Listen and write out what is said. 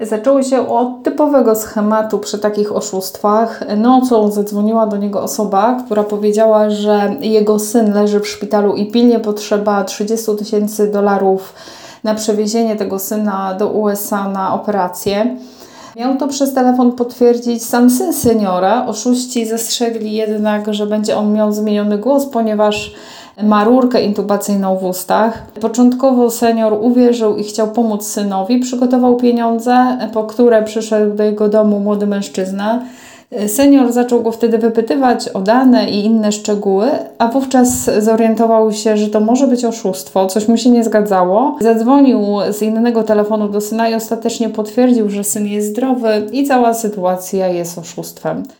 Zaczęło się od typowego schematu przy takich oszustwach. Nocą zadzwoniła do niego osoba, która powiedziała, że jego syn leży w szpitalu i pilnie potrzeba $30,000 na przewiezienie tego syna do USA na operację. Miał to przez telefon potwierdzić sam syn seniora. Oszuści zastrzegli jednak, że będzie on miał zmieniony głos, ponieważ ma rurkę intubacyjną w ustach. Początkowo senior uwierzył i chciał pomóc synowi. Przygotował pieniądze, po które przyszedł do jego domu młody mężczyzna. Senior zaczął go wtedy wypytywać o dane i inne szczegóły, a wówczas zorientował się, że to może być oszustwo, coś mu się nie zgadzało. Zadzwonił z innego telefonu do syna i ostatecznie potwierdził, że syn jest zdrowy i cała sytuacja jest oszustwem.